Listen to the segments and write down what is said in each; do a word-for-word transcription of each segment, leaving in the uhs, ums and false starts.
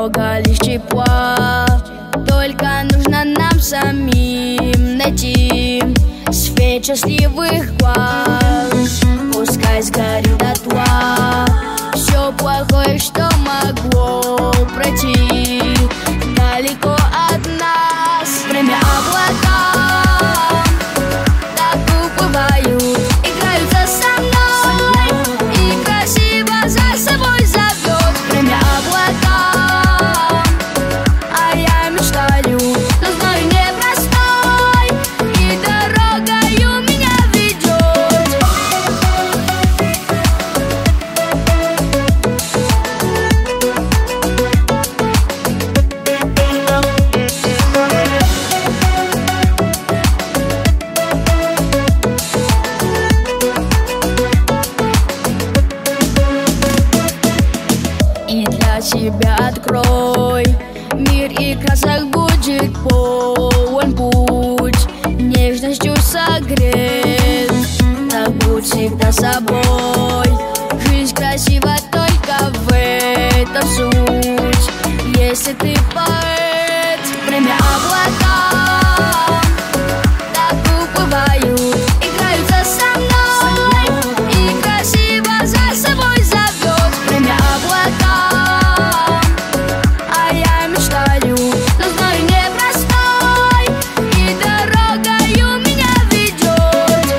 дорога лишь тепла. Только нужно нам самим найти свет счастливых глаз. Пускай сгорит дотла все плохое, что могло пройти далеко от нас. Время облака так уплывают, играются со мной и красиво за собой зовет. Время облака, а я мечтаю, но знаю непростой, и дорогою меня ведет. И для себя открой мир, и красок будет полон путь, нежностью согрет. Так будь всегда собой, жизнь красива только в этом суть. Если ты поэт, время облака так уплывают, играются со мной и красиво за собой зовет. Время облака, а я мечтаю, но знаю непростой, и дорогою меня ведет.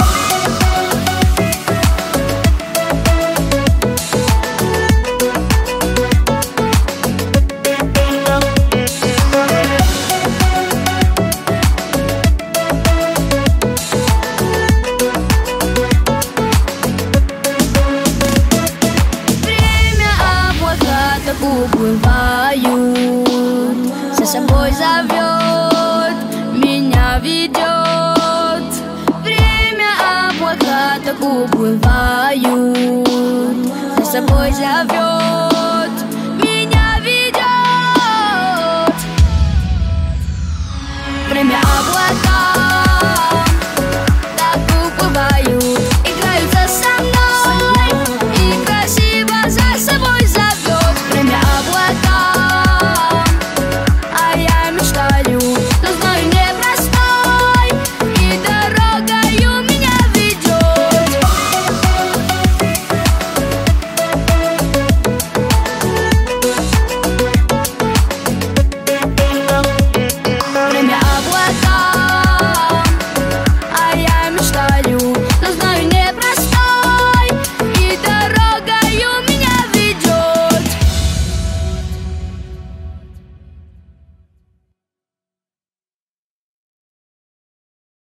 Время облака так уплывают, за собой зовет, меня ведет. Время облака так уплывают, за собой зовет.